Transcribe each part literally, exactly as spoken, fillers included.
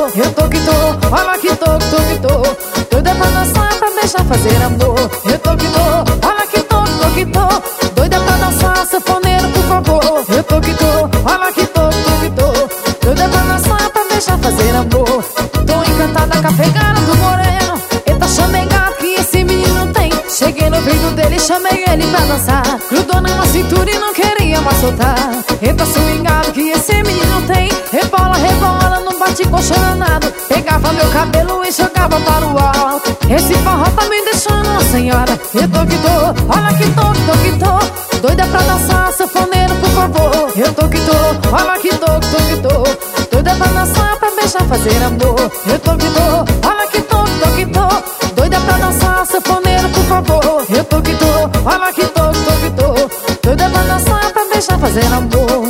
Eu tô que tô, olha que tô, tô que tô. Doida pra dançar, pra deixar fazer amor. Eu tô que tô, olha que tô, tô que tô. Doida pra dançar, sanfoneiro, por favor. Eu tô que tô, olha que tô, tô que tô. Doida pra dançar, pra deixar fazer amor. Tô encantada com a pegada do moreno. Eita, chamei gato que esse menino tem. Cheguei no ouvido dele, chamei ele pra dançar. Grudou na minha cintura e não queria mais soltar. Eita, swingado que esse menino tem. Rebola, rebola, não bate coxa danado. Pegava meu cabelo e jogava para o alto. Esse forró tá me deixando uma senhora. Eu tô que tô, olha que tô, tô que tô. Doida pra dançar, sanfoneiro, por favor. Eu tô que tô, olha que tô, tô que tô. Doida pra dançar, pra deixar fazer amor. Eu tô que tô, olha que tô, tô que tô. Doida pra dançar, sanfoneiro, por favor. Eu tô que tô, olha que tô, tô que tô. Doida pra dançar, pra deixar fazer amor.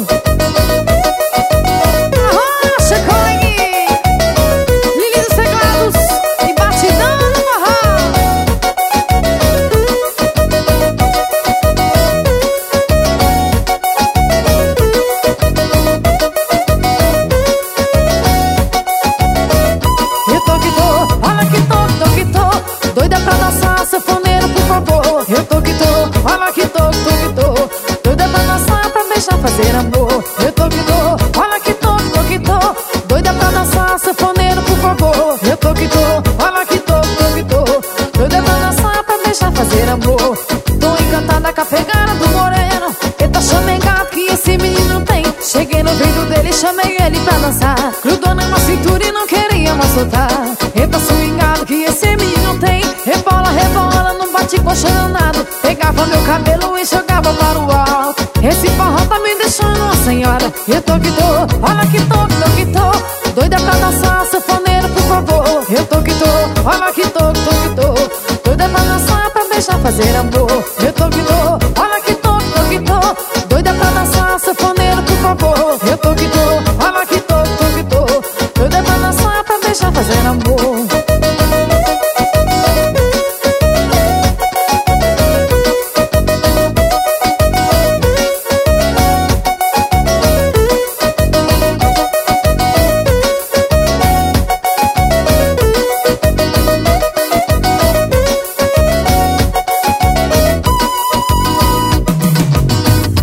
Doida pra dançar, sanfoneiro, por favor. Eu tô que tô, olha que tô, tô que tô. Doida pra dançar, pra deixar fazer amor. Eu tô que tô, olha que tô, tô que tô. Doida pra dançar, sanfoneiro, por favor. Eu tô que tô, olha que tô, tô que tô. Doida pra dançar, pra deixar fazer amor. Tô encantada com a pegada do moreno. Eita, chamei gato que esse menino tem. Cheguei no ouvido dele, chamei ele pra dançar. Grudou na minha cintura e não queria mais soltar. Eita, swingado que esse menino tem. Rebola, rebola, não bate coxa danado. Pegava meu cabelo e jogava para o alto. Esse forró tá me deixando uma senhora. Eu tô que tô, olha que tô, tô que tô. Doida pra dançar, sanfoneiro, por favor. Eu tô que tô, olha que tô, tô que tô. Doida pra dançar, pra deixar fazer amor.